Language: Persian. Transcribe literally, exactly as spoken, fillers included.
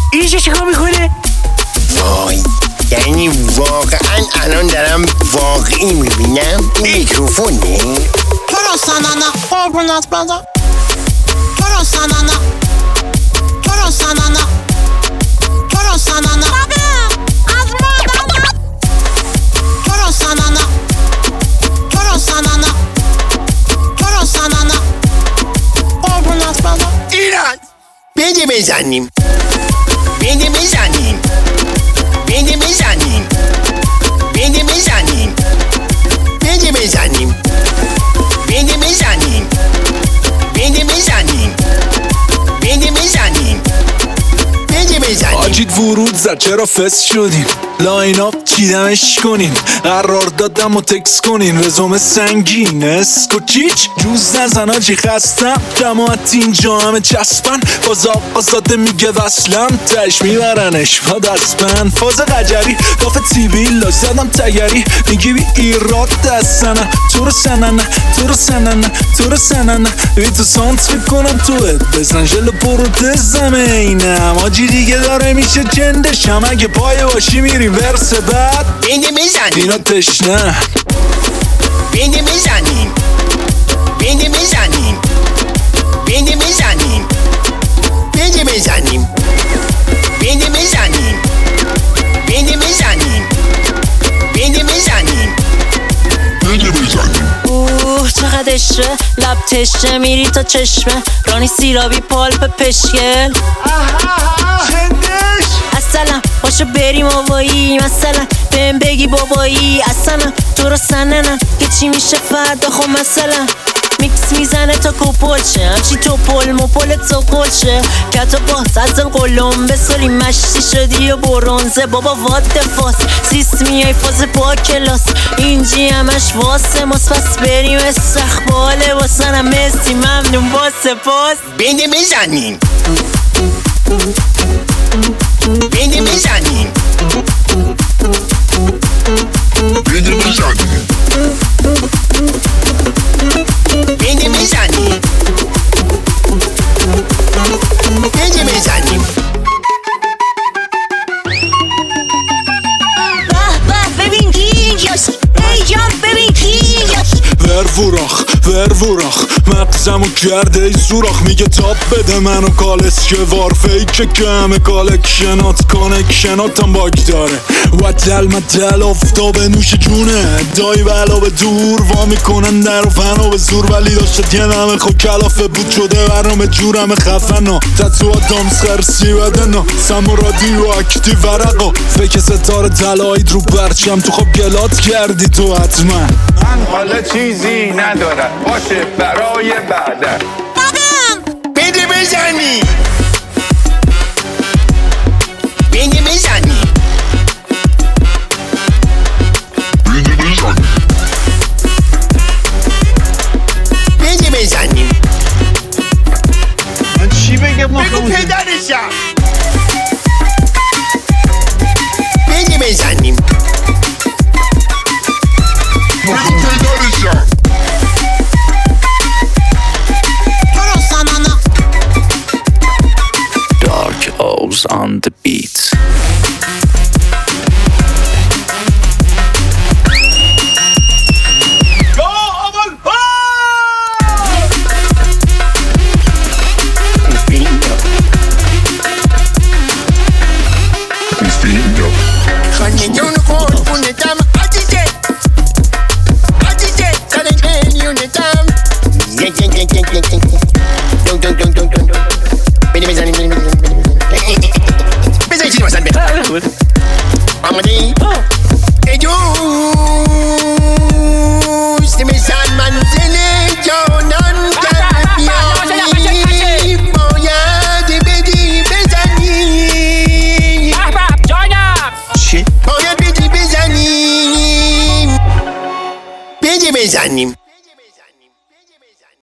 اینجا چیکار میکنه؟ وای، یعنی واقعا الان دارم واقعی میبینم. این میکروفونه؟ چرا سننه قربونت بدم؟ چرا سننه؟ چرا سننه؟ چرا سننه؟ از مادر چرا سننه؟ چرا سننه؟ چرا سننه؟ قربونت بدم. ایران بده بزنیم، بده بزنیم، بده بزنیم، بده بزنیم، بده بزنیم، بده بزنیم، بده بزنیم، بده بزنیم، بده بزنیم. آجید ورود زد چرا فس شدین؟ لاین اپ چیدمش کنین، قرار دادم و تکس کنین، رزومه سنگین اسکو چیچ جوز نزن آجی خستم، جماعت اینجا همه چسبن، باز آقا زاده میگه وصلم، تش میبرنش با دستبند، فاز قجری کاف تیوی لاش زدم تگری، میگی بی ایراد دستنه، تو رو سننه تو رو سننه تو رو سننه، بی تو سانت میکنم توت بزن جل پروتزم اینم، آجی دیگه داره میشه جندشم، اگه پای باشی میری ورس بعد بده بزنیم، اینا تشنه بده بزنیم، بده بزنیم، بده بزنیم، بده بزنیم، بده بزنیم، بده بزنیم، بده بزنیم، بده بزنیم. اوه چقدر عشقه، لب تشنه میری تا چشمه، رانی سیرابی پالپ پشکل اصلا باشو بریم آوایی، مثلا بهم بگی بابایی، اصلا تو رو سننم که چی میشه فردا، خب مثلا میکس میزنه تا کپل شه، همچی تو پل مپل تو کل شه، کتا باز از قلم بسالی مشتی شدی و برونزه، بابا وات فاس سیست میای فاز با کلاس، اینجی همش واسه ماست، پس بریم استقباله واسنم مسی ممنون با سپاس، بده بزنیم، بده بزنیم، بده بزنیم، بده بزنیم، بده بزنیم. به به ببین کی اینجاست، ای جان ببین کی اینجاست، ورفوراخ ورفوراخ مغزمو کرده ای سوراخ، میگه تاب بده منو کالس که وار فیکه که همه کالکشنات کانکشناتم باگ داره، وطل مطل افتاب نوش جونه، دایی بلا به دور وا میکنن در و فنا به زور، ولی داشت یه نمه خو کلافه بود شده برنامه جورم خفنا، تتو آدامس خرسی بدنا سمو رادیو اکتیو ورقا، فکر ستاره تلایید رو برچم تو خب گلات کردی تو حتما، من حالا چیزی ندارم باشه برای بعدن، بده بزنی، بده بزنی، بده بزنی، بده بزنیم. من چی بگم؟ بگو پدرشم، بده بزنیم، بگو پدرشم. Dark O's on the beat. Amadi, oh. Hey, you, see me